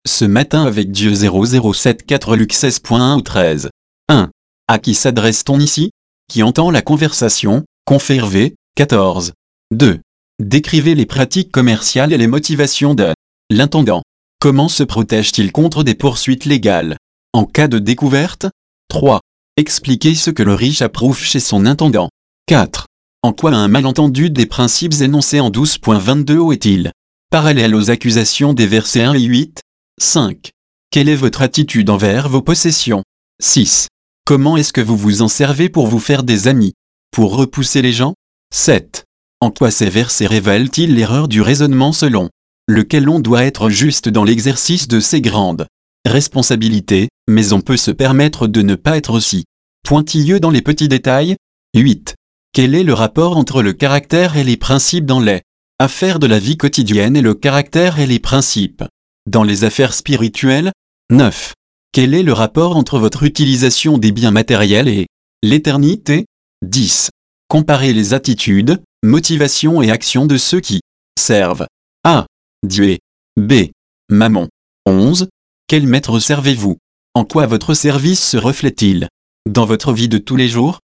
Ce matin avec Dieu 0074 Luc 16.1 ou 13. 1. À qui s'adresse-t-on ici? Qui entend la conversation? Confervé, 14. 2. Décrivez les pratiques commerciales et les motivations de l'intendant. Comment se protège-t-il contre des poursuites légales en cas de découverte? 3. Expliquez ce que le riche approuve chez son intendant. 4. En quoi un malentendu des principes énoncés en 12.22 est-il parallèle aux accusations des versets 1 et 8? 5. Quelle est votre attitude envers vos possessions? 6. Comment est-ce que vous vous en servez pour vous faire des amis? Pour repousser les gens? 7. En quoi ces versets révèlent-ils l'erreur du raisonnement selon lequel on doit être juste dans l'exercice de ses grandes responsabilités, mais on peut se permettre de ne pas être aussi pointilleux dans les petits détails? 8. Quel est le rapport entre le caractère et les principes dans les affaires de la vie quotidienne et le caractère et les principes dans les affaires spirituelles? 9. Quel est le rapport entre votre utilisation des biens matériels et l'éternité? 10. Comparez les attitudes, motivations et actions de ceux qui servent A. Dieu et B. Mammon. 11. Quel maître servez-vous? En quoi votre service se reflète-t-il dans votre vie de tous les jours?